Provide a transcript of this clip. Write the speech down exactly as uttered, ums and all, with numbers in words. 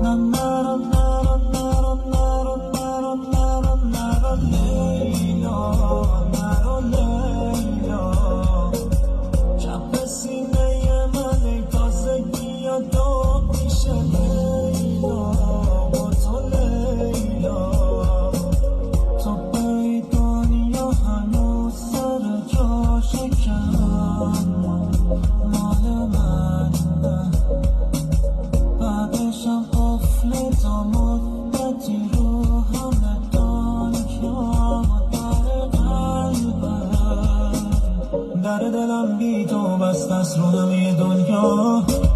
در دلم بی تو بست است رو همه دنیا.